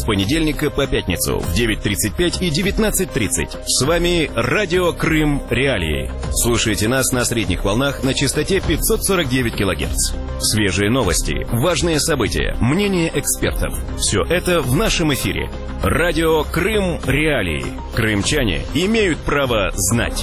понедельника по пятницу в 9:35 и 19:30. С вами Радио Крым Реалии. Слушайте нас на средних волнах на частоте 549 кГц. Свежие новости, важные события, мнения экспертов. Все это в нашем эфире. Радио Крым Реалии. Крымчане имеют право знать.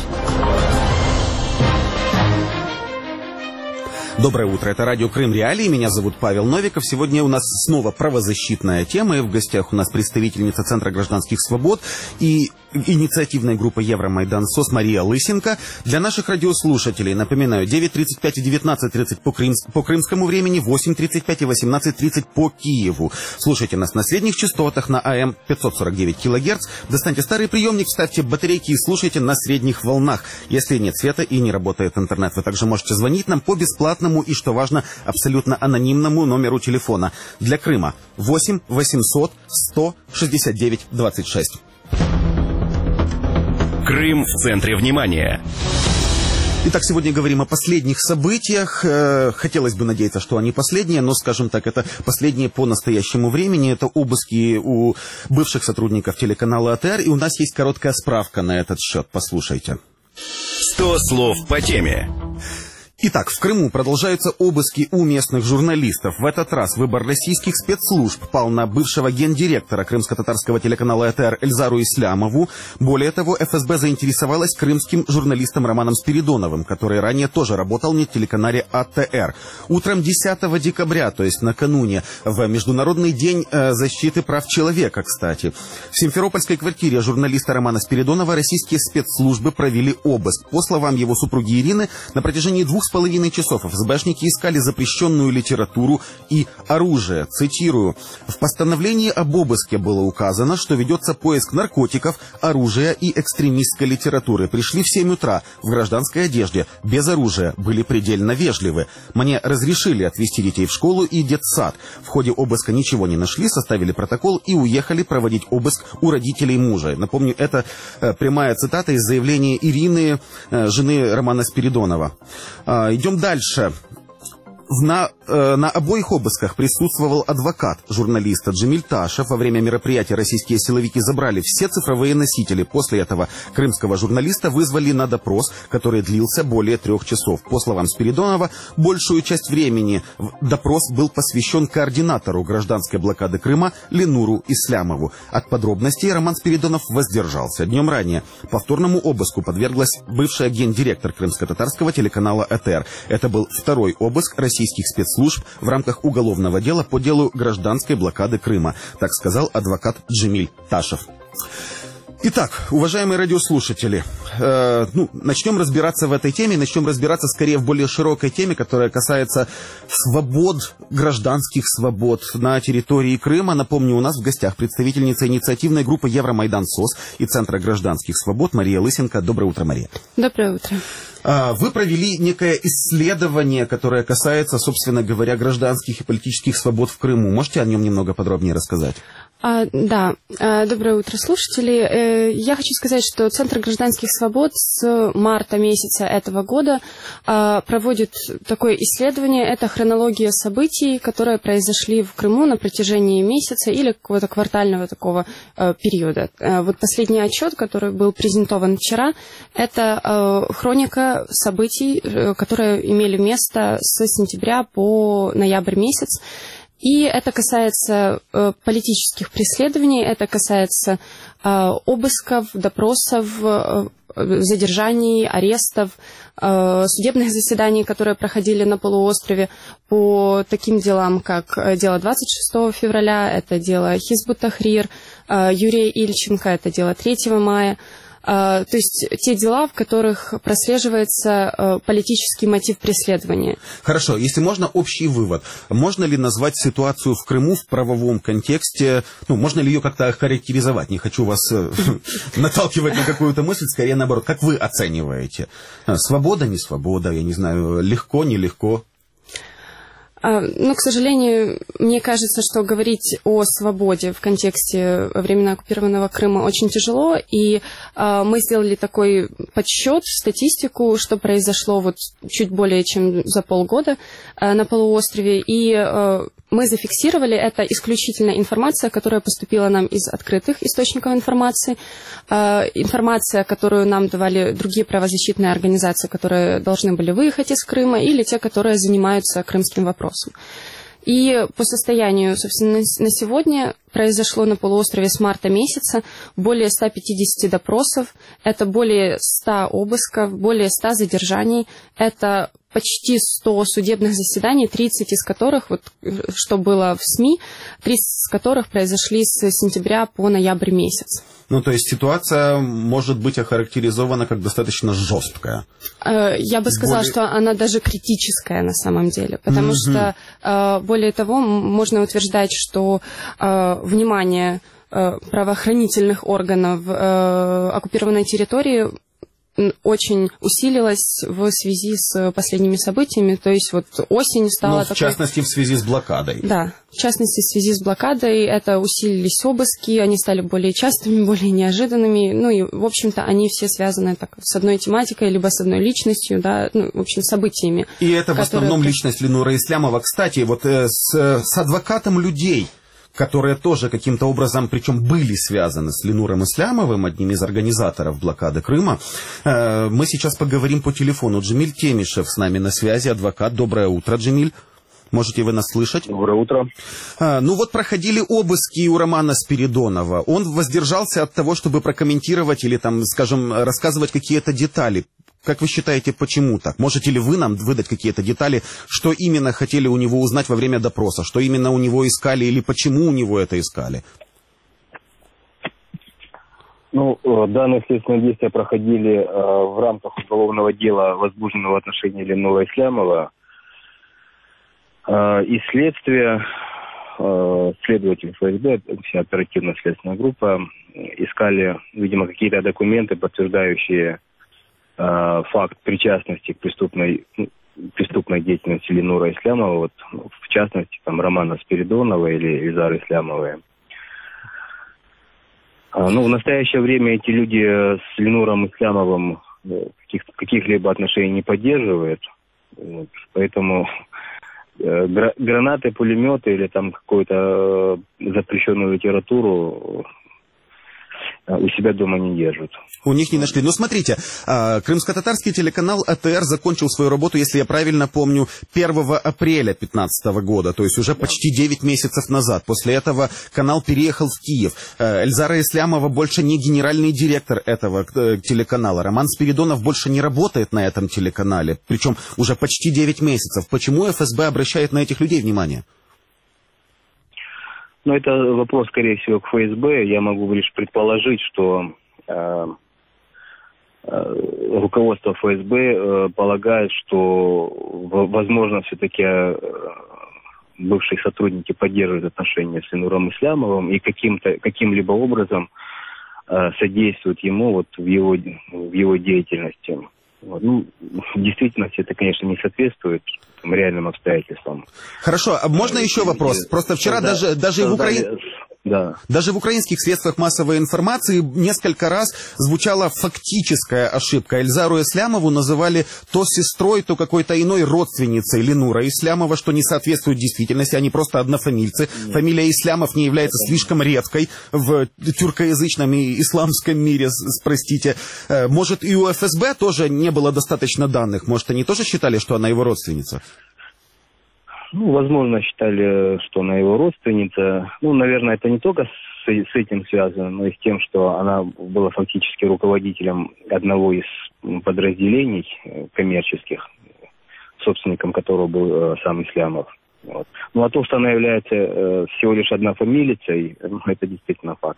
Доброе утро, это радио Крым Реалии, меня зовут Павел Новиков. Сегодня у нас снова правозащитная тема, и в гостях у нас представительница Центра гражданских свобод и инициативная группа Евромайдан СОС Мария Лысенко. Для наших радиослушателей, напоминаю, 9:35 и 19:30 по крымскому времени, 8:35 и 18:30 по Киеву. Слушайте нас на средних частотах на АМ 549 кГц. Достаньте старый приемник, вставьте батарейки и слушайте на средних волнах. Если нет света и не работает интернет, вы также можете звонить нам по бесплатному и, что важно, абсолютно анонимному номеру телефона для Крыма 8 800 169 26. Крым в центре внимания. Итак, сегодня говорим о последних событиях. Хотелось бы надеяться, что они последние, но, скажем так, это последние по настоящему времени. Это обыски у бывших сотрудников телеканала АТР. И у нас есть короткая справка на этот счет. Послушайте. 100 слов по теме. Итак, в Крыму продолжаются обыски у местных журналистов. В этот раз выбор российских спецслужб пал на бывшего гендиректора крымско-татарского телеканала АТР Эльзару Ислямову. Более того, ФСБ заинтересовалась крымским журналистом Романом Спиридоновым, который ранее тоже работал на телеканале АТР. Утром 10 декабря, то есть накануне, в Международный день защиты прав человека, кстати, в симферопольской квартире журналиста Романа Спиридонова российские спецслужбы провели обыск. По словам его супруги Ирины, на протяжении 2,5 часов ФСБшники искали запрещенную литературу и оружие. Цитирую. В постановлении об обыске было указано, что ведется поиск наркотиков, оружия и экстремистской литературы. Пришли в 7 утра в гражданской одежде, без оружия, были предельно вежливы. Мне разрешили отвезти детей в школу и детсад. В ходе обыска ничего не нашли, составили протокол и уехали проводить обыск у родителей мужа. Напомню, это прямая цитата из заявления Ирины, жены Романа Спиридонова. Идем дальше. На обоих обысках присутствовал адвокат журналиста Джемиль Ташев. Во время мероприятия российские силовики забрали все цифровые носители. После этого крымского журналиста вызвали на допрос, который длился более 3 часов. По словам Спиридонова, большую часть времени допрос был посвящен координатору гражданской блокады Крыма Ленуру Ислямову. От подробностей Роман Спиридонов воздержался. Днем ранее повторному обыску подверглась бывшая гендиректор крымско-татарского телеканала АТР. Это был второй обыск российских спецслужб в рамках уголовного дела по делу гражданской блокады Крыма. Так сказал адвокат Джемиль Ташев. Итак, уважаемые радиослушатели, начнем разбираться в этой теме, начнем разбираться скорее в более широкой теме, которая касается свобод, гражданских свобод на территории Крыма. Напомню, у нас в гостях представительница инициативной группы Евромайдан СОС и Центра гражданских свобод Мария Лысенко. Доброе утро, Мария. Доброе утро. Вы провели некое исследование, которое касается, собственно говоря, гражданских и политических свобод в Крыму. Можете о нем немного подробнее рассказать? Да. Доброе утро, слушатели. Я хочу сказать, что Центр гражданских свобод с марта месяца этого года проводит такое исследование. Это хронология событий, которые произошли в Крыму на протяжении месяца или какого-то квартального такого периода. Вот последний отчет, который был презентован вчера, это хроника событий, которые имели место с сентября по ноябрь месяц. И это касается политических преследований, это касается обысков, допросов, задержаний, арестов, судебных заседаний, которые проходили на полуострове по таким делам, как дело 26 февраля, это дело Хизб ут-Тахрир, Юрия Ильченко, это дело 3 мая. То есть те дела, в которых прослеживается политический мотив преследования. Хорошо, если можно, общий вывод. Можно ли назвать ситуацию в Крыму в правовом контексте, можно ли ее как-то охарактеризовать? Не хочу вас наталкивать на какую-то мысль, скорее наоборот. Как вы оцениваете? Свобода, не свобода, я не знаю, легко, нелегко? К сожалению, мне кажется, что говорить о свободе в контексте временно оккупированного Крыма очень тяжело, и мы сделали такой подсчет, статистику, что произошло вот чуть более чем за полгода на полуострове, и мы зафиксировали, это исключительно информация, которая поступила нам из открытых источников информации, информация, которую нам давали другие правозащитные организации, которые должны были выехать из Крыма, или те, которые занимаются крымским вопросом. И по состоянию, собственно, на сегодня произошло на полуострове с марта месяца более 150 допросов, это более 100 обысков, более 100 задержаний, это почти 100 судебных заседаний, 30 из которых, вот, что было в СМИ, 30 из которых произошли с сентября по ноябрь месяц. Ну, то есть ситуация может быть охарактеризована как достаточно жесткая. Я бы сказала, что она даже критическая на самом деле, потому что, более того, можно утверждать, что внимание правоохранительных органов в оккупированной территории очень усилилась в связи с последними событиями, то есть вот осень стала такой... в частности, в связи с блокадой. Да, в частности, в связи с блокадой это усилились обыски, они стали более частыми, более неожиданными, ну и, в общем-то, они все связаны так, с одной тематикой, либо с одной личностью, да, ну, в общем, событиями. И это в основном личность Ленура Ислямова. Кстати, вот с адвокатом людей, которые тоже каким-то образом, причем были связаны с Ленуром Ислямовым, одним из организаторов блокады Крыма. Мы сейчас поговорим по телефону. Джемиль Темишев с нами на связи, адвокат. Доброе утро, Джемиль. Можете вы нас слышать? Доброе утро. Ну вот проходили обыски у Романа Спиридонова. Он воздержался от того, чтобы прокомментировать или, там, скажем, рассказывать какие-то детали. Как вы считаете, почему так? Можете ли вы нам выдать какие-то детали, что именно хотели у него узнать во время допроса, что именно у него искали или почему у него это искали? Ну, данные следственные действия проходили в рамках уголовного дела, возбужденного в отношении Ленура Ислямова. И следствие, следователь ФСБ, вся оперативная следственная группа, искали, видимо, какие-то документы, подтверждающие факт причастности к преступной деятельности Ленура Ислямова, вот, в частности, там, Романа Спиридонова или Эльзары Ислямовой. Ну, в настоящее время эти люди с Ленуром Ислямовым каких-либо отношений не поддерживают, вот, поэтому гранаты, пулеметы или там какую-то запрещенную литературу у себя дома не держат. У них не нашли. Но смотрите, крымско-татарский телеканал АТР закончил свою работу, если я правильно помню, 1 апреля 2015 года, то есть уже почти 9 месяцев назад. После этого канал переехал в Киев. Эльзара Ислямова больше не генеральный директор этого телеканала. Роман Спиридонов больше не работает на этом телеканале, причем уже почти 9 месяцев. Почему ФСБ обращает на этих людей внимание? Ну, это вопрос, скорее всего, к ФСБ. Я могу лишь предположить, что руководство ФСБ полагает, что, возможно, все-таки бывшие сотрудники поддерживают отношения с Ленуром Ислямовым и каким-либо образом содействуют ему вот в его деятельности. Вот. Ну, в действительности это, конечно, не соответствует реальным обстоятельствам. Хорошо, а можно еще вопрос? Просто вчера даже в Украине... Да. Даже в украинских средствах массовой информации несколько раз звучала фактическая ошибка. Эльзару Ислямову называли то сестрой, то какой-то иной родственницей Ленура Ислямова, что не соответствует действительности. Они просто однофамильцы. Фамилия Ислямов не является слишком редкой в тюркоязычном и исламском мире, простите. Может, и у ФСБ тоже не было достаточно данных? Может, они тоже считали, что она его родственница? Ну, возможно, считали, что она его родственница. Ну, наверное, это не только с этим связано, но и с тем, что она была фактически руководителем одного из подразделений коммерческих, собственником которого был сам Ислямов. Вот. Ну, а то, что она является всего лишь однофамилицей, это действительно факт.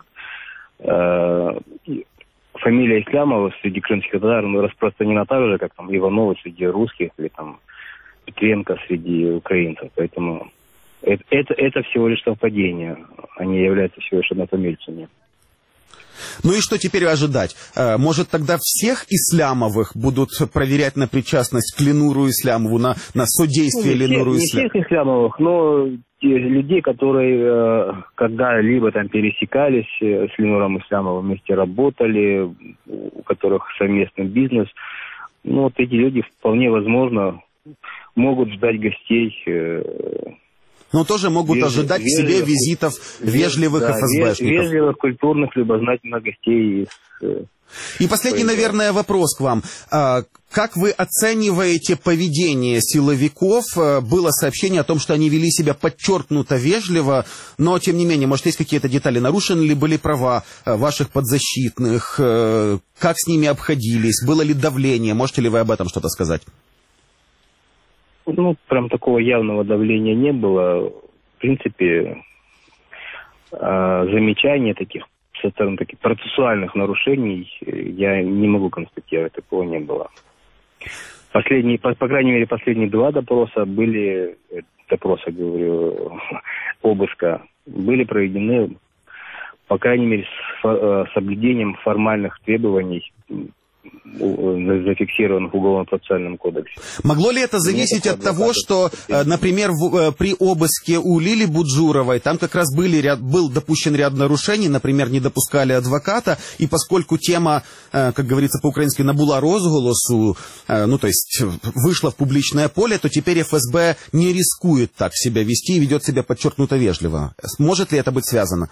Фамилия Ислямова среди крымских татар распространена так же, как там Иванова среди русских или там Петренко среди украинцев, поэтому это всего лишь совпадение, они являются всего лишь однофамильцами. Ну и что теперь ожидать? Может, тогда всех Ислямовых будут проверять на причастность к Ленуру Ислямову, на содействие Ленуру Ислямову? Не всех Ислямовых, но людей, которые когда-либо там пересекались с Ленуром Ислямовым, вместе работали, у которых совместный бизнес. Ну, вот эти люди вполне возможно могут ждать гостей. Но тоже могут ожидать к себе визитов вежливых ФСБшников. Вежливых, культурных, любознательных гостей. И последний, наверное, вопрос к вам. Как вы оцениваете поведение силовиков? Было сообщение о том, что они вели себя подчеркнуто вежливо, но, тем не менее, может, есть какие-то детали? Нарушены ли были права ваших подзащитных? Как с ними обходились? Было ли давление? Можете ли вы об этом что-то сказать? Ну, прям такого явного давления не было. В принципе, замечаний таких со стороны таких процессуальных нарушений я не могу констатировать, такого не было. По крайней мере, последние 2 допроса обыска, были проведены, по крайней мере, с соблюдением формальных требований, зафиксированных в Уголовно-процессуальном кодексе. Могло ли это зависеть от того, что, например, при обыске у Лили Буджуровой там как раз был допущен ряд нарушений, например, не допускали адвоката, и поскольку тема, как говорится по-украински, набула розголосу, то есть вышла в публичное поле, то теперь ФСБ не рискует так себя вести и ведет себя подчеркнуто вежливо. Может ли это быть связано?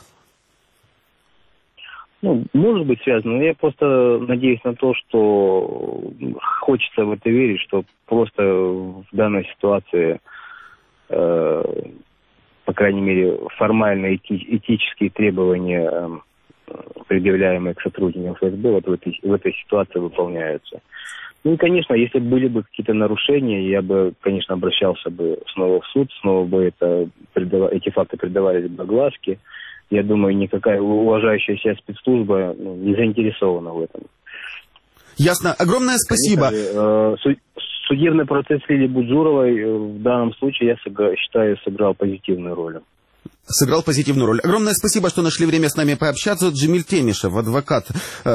Может быть связано, но я просто надеюсь на то, что хочется в это верить, что просто в данной ситуации, по крайней мере, формально этические требования, предъявляемые к сотрудникам ФСБ, вот в этой ситуации выполняются. Ну и, конечно, если были бы какие-то нарушения, я бы, конечно, обращался бы снова в суд, снова бы эти факты придавались бы огласке. Я думаю, никакая уважающая себя спецслужба не заинтересована в этом. Ясно. Огромное спасибо. Судебный процесс Лили Буджуровой в данном случае, я считаю, сыграл позитивную роль. Сыграл позитивную роль. Огромное спасибо, что нашли время с нами пообщаться. Джемиль Темишев, адвокат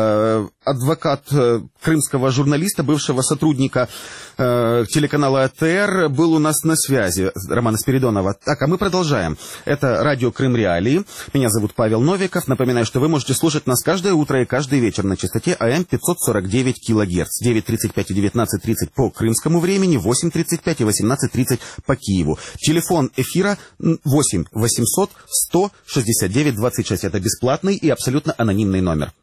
крымского журналиста, бывшего сотрудника телеканала АТР, был у нас на связи. Романа Спиридонова. Так, а мы продолжаем. Это радио Крым Реалии. Меня зовут Павел Новиков. Напоминаю, что вы можете слушать нас каждое утро и каждый вечер на частоте АМ 549 кГц. 9:35 и 19:30 по крымскому времени, 8:35 и 18:30 по Киеву. Телефон эфира 8 800 169 26. Это бесплатный и абсолютно анонимный номер.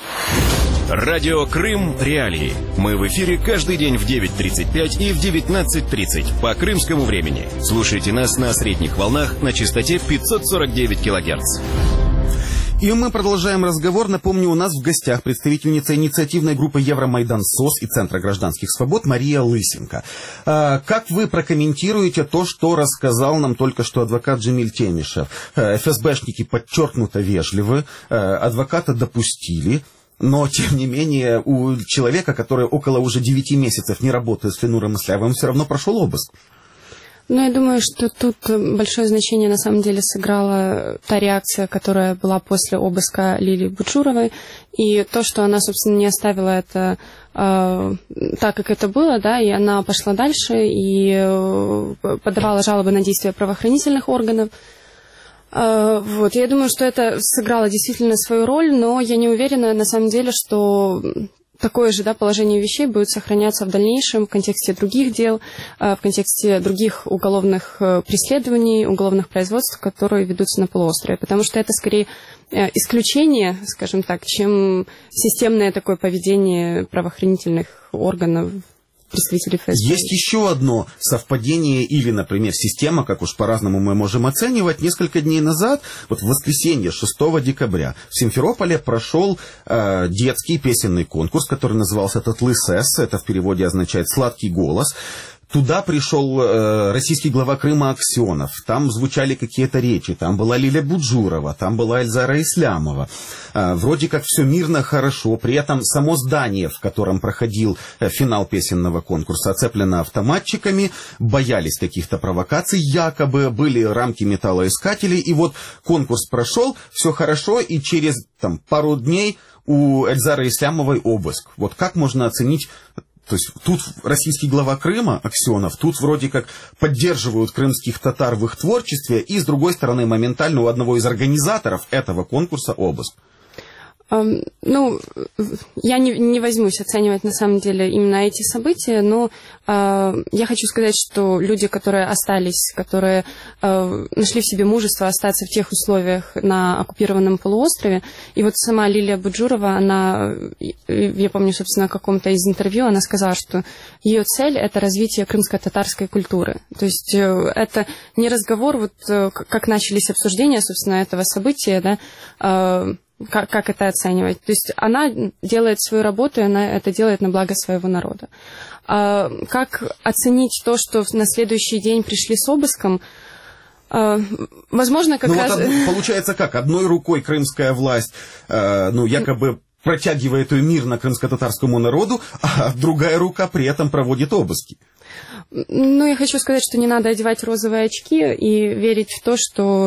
Радио Крым Реалии. Мы в эфире каждый день в 9:35 и в 19:30 по крымскому времени. Слушайте нас на средних волнах на частоте 549 кГц. И мы продолжаем разговор. Напомню, у нас в гостях представительница инициативной группы Евромайдан СОС и Центра гражданских свобод Мария Лысенко. Как вы прокомментируете то, что рассказал нам только что адвокат Джемиль Темишев? ФСБшники подчеркнуто вежливы, адвоката допустили, но, тем не менее, у человека, который около уже 9 месяцев не работает с Ленуром Ислямовым, все равно прошел обыск. Ну, я думаю, что тут большое значение на самом деле сыграла та реакция, которая была после обыска Лилии Буджуровой, и то, что она, собственно, не оставила это так, как это было, да, и она пошла дальше и подавала жалобы на действия правоохранительных органов. Вот, я думаю, что это сыграло действительно свою роль, но я не уверена, на самом деле, что такое же, да, положение вещей будет сохраняться в дальнейшем в контексте других дел, в контексте других уголовных преследований, уголовных производств, которые ведутся на полуострове. Потому что это скорее исключение, скажем так, чем системное такое поведение правоохранительных органов, представителей ФСБ. Есть еще одно совпадение или, например, система, как уж по-разному мы можем оценивать. Несколько дней назад, вот в воскресенье, 6 декабря, в Симферополе прошел детский песенный конкурс, который назывался «Татлы Сэс», это в переводе означает «сладкий голос». туда пришел российский глава Крыма Аксенов, там звучали какие-то речи, там была Лилия Буджурова, там была Эльзара Ислямова. Вроде как все мирно, хорошо, при этом само здание, в котором проходил финал песенного конкурса, оцеплено автоматчиками, боялись каких-то провокаций, якобы были рамки металлоискателей, и вот конкурс прошел, все хорошо, и через пару дней у Эльзары Ислямовой обыск. Вот как можно оценить... То есть тут российский глава Крыма, Аксенов, тут вроде как поддерживают крымских татар в их творчестве, и с другой стороны моментально у одного из организаторов этого конкурса обыск. Ну, я не возьмусь оценивать на самом деле именно эти события, но я хочу сказать, что люди, которые остались, которые нашли в себе мужество остаться в тех условиях на оккупированном полуострове, и вот сама Лилия Буджурова, она, я помню, собственно, в каком-то из интервью, она сказала, что ее цель – это развитие крымско-татарской культуры. То есть это не разговор, вот как начались обсуждения, собственно, этого события, да, как это оценивать? То есть она делает свою работу, и она это делает на благо своего народа. Как оценить то, что на следующий день пришли с обыском? Возможно, как раз... Вот получается как? Одной рукой крымская власть, якобы протягивает ее мирно крымско-татарскому народу, а другая рука при этом проводит обыски. Ну, я хочу сказать, что не надо одевать розовые очки и верить в то, что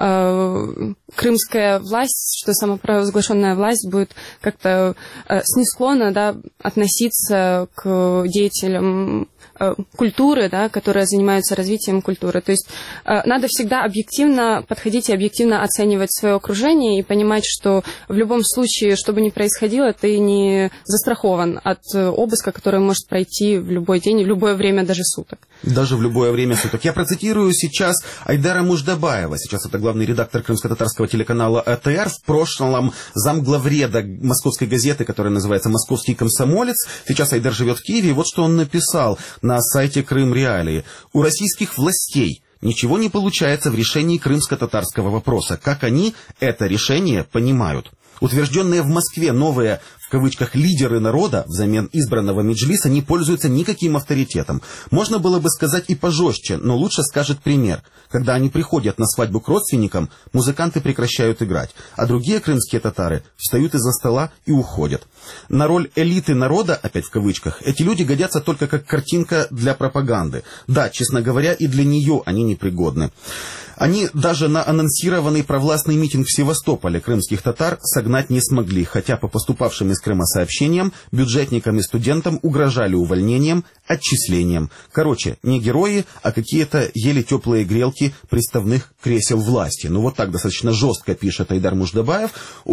крымская власть, что самопровозглашенная власть будет как-то снисходно, да, относиться к деятелям культуры, да, которые занимаются развитием культуры. То есть надо всегда объективно подходить и объективно оценивать свое окружение и понимать, что в любом случае, что бы ни происходило, ты не застрахован от обыска, который может пройти в любой день, в любое время даже суток. Даже в любое время суток. Я процитирую сейчас Айдара Муждабаева. Сейчас это главный редактор крымско-татарского телеканала АТР. В прошлом замглавреда московской газеты, которая называется «Московский комсомолец». Сейчас Айдар живет в Киеве. И вот что он написал на сайте Крым Реалии. У российских властей ничего не получается в решении крымско-татарского вопроса. Как они это решение понимают? Утвержденные в Москве новые, в кавычках, лидеры народа взамен избранного меджлиса не пользуются никаким авторитетом. Можно было бы сказать и пожестче, но лучше скажет пример. Когда они приходят на свадьбу к родственникам, музыканты прекращают играть, а другие крымские татары встают из-за стола и уходят. На роль элиты народа, опять в кавычках, эти люди годятся только как картинка для пропаганды. Да, честно говоря, и для нее они непригодны. Они даже на анонсированный провластный митинг в Севастополе крымских татар согнать не смогли, хотя по поступавшим из Крыма сообщениям бюджетникам и студентам угрожали увольнением, отчислением. Короче, не герои, а какие-то еле теплые грелки приставных кресел власти. Ну вот так достаточно жестко пишет Айдар Муждабаев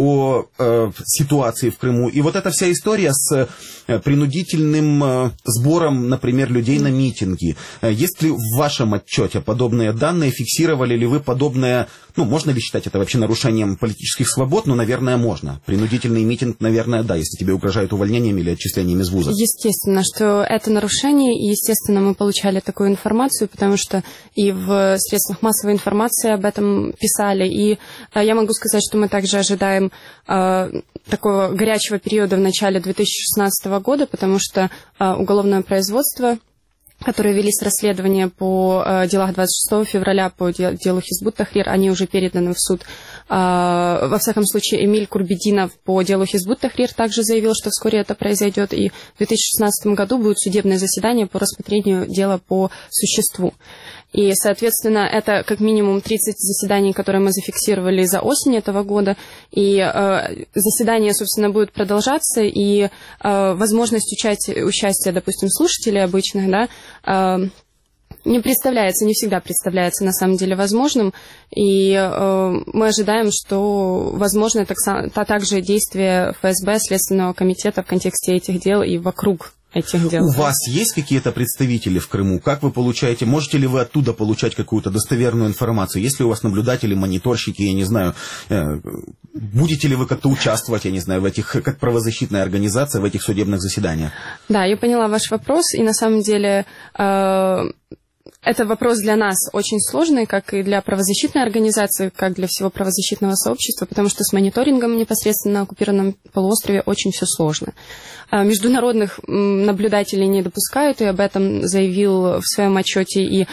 о ситуации в Крыму. И вот эта вся история с принудительным сбором, например, людей на митинги. Есть ли в вашем отчете подобные данные, фиксировали ли вы подобное, можно ли считать это вообще нарушением политических свобод? Наверное, можно. Принудительный митинг, наверное, да, если тебе угрожают увольнением или отчислением из вуза. Естественно, что это нарушение, и, естественно, мы получали такую информацию, потому что и в средствах массовой информации об этом писали, и я могу сказать, что мы также ожидаем такого горячего периода в начале 2016 года, потому что уголовное производство, которые велись расследования по делах 26 февраля, по делу Хизбут Тахрир, они уже переданы в суд. Во всяком случае, Эмиль Курбединов по делу Хизбут Тахрир также заявил, что вскоре это произойдет, и в 2016 году будет судебное заседание по рассмотрению дела по существу. И, соответственно, это как минимум 30 заседаний, которые мы зафиксировали за осень этого года. И заседания, собственно, будут продолжаться, и возможность участия, допустим, слушателей обычных, да, не всегда представляется на самом деле возможным. И мы ожидаем, что возможно это также действие ФСБ, Следственного комитета в контексте этих дел и вокруг этих дел. У вас есть какие-то представители в Крыму? Как вы получаете? Можете ли вы оттуда получать какую-то достоверную информацию? Есть ли у вас наблюдатели, мониторщики, я не знаю, будете ли вы как-то участвовать, я не знаю, в этих, как правозащитная организация, в этих судебных заседаниях? Да, я поняла ваш вопрос, и на самом деле Это вопрос для нас очень сложный, как и для правозащитной организации, как для всего правозащитного сообщества, потому что с мониторингом непосредственно на оккупированном полуострове очень все сложно. Международных наблюдателей не допускают, и об этом заявил в своем отчете и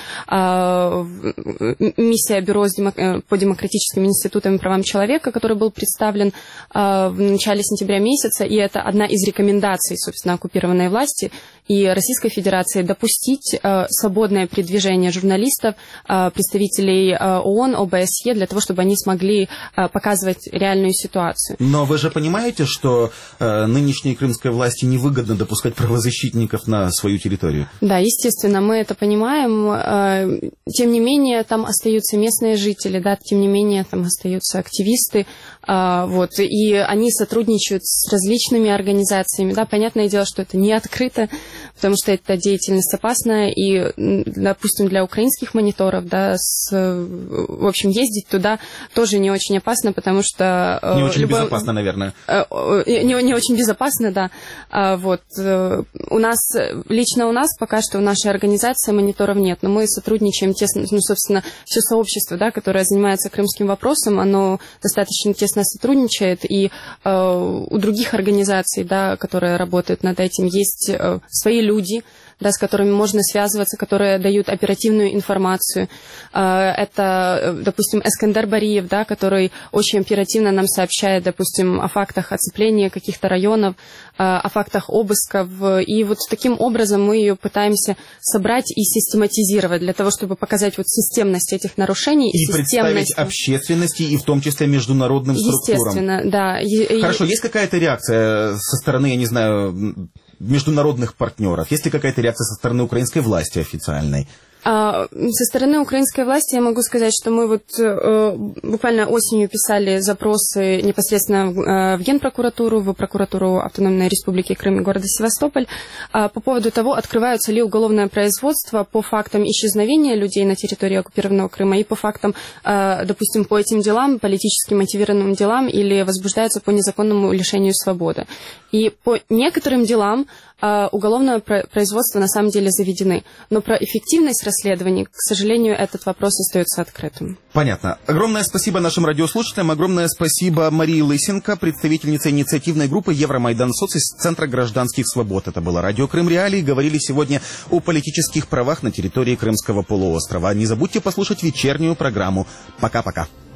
миссия Бюро по демократическим институтам и правам человека, который был представлен в начале сентября месяца, и это одна из рекомендаций, собственно, оккупированной власти и Российской Федерации допустить свободное передвижение журналистов, представителей ООН, ОБСЕ, для того, чтобы они смогли показывать реальную ситуацию. Но вы же понимаете, что нынешней крымской власти невыгодно допускать правозащитников на свою территорию? Да, естественно, мы это понимаем. Тем не менее, там остаются местные жители, да, тем не менее, там остаются активисты, вот, и они сотрудничают с различными организациями, да, понятное дело, что это не открыто, потому что эта деятельность опасна, и, допустим, для украинских мониторов, да, в общем, ездить туда тоже не очень опасно, потому что... Не очень безопасно, наверное. Не очень безопасно, да. Вот. Лично у нас пока что в нашей организации мониторов нет, но мы сотрудничаем тесно, собственно, все сообщество, да, которое занимается крымским вопросом, оно достаточно тесно сотрудничает, и у других организаций, да, которые работают над этим, есть свои люди, да, с которыми можно связываться, которые дают оперативную информацию. Это, допустим, Эскандер Бариев, да, который очень оперативно нам сообщает, допустим, о фактах оцепления каких-то районов, о фактах обысков. И вот таким образом мы ее пытаемся собрать и систематизировать для того, чтобы показать вот системность этих нарушений. И представить общественности, и в том числе международным структурам. Естественно, да. Хорошо, есть какая-то реакция со стороны, я не знаю, международных партнеров? Есть ли какая-то реакция со стороны украинской власти официальной? Со стороны украинской власти я могу сказать, что мы вот буквально осенью писали запросы непосредственно в Генпрокуратуру, в прокуратуру Автономной Республики Крым и города Севастополь по поводу того, открываются ли уголовное производство по фактам исчезновения людей на территории оккупированного Крыма и по фактам, допустим, по этим делам, политически мотивированным делам, или возбуждаются по незаконному лишению свободы. И по некоторым делам уголовное производство на самом деле заведены. Но про эффективность расследований, к сожалению, этот вопрос остается открытым. Понятно. Огромное спасибо нашим радиослушателям. Огромное спасибо Марии Лысенко, представительнице инициативной группы Евромайдан Соц из Центра гражданских свобод. Это было Радио Крым Реалии. Говорили сегодня о политических правах на территории Крымского полуострова. Не забудьте послушать вечернюю программу. Пока-пока.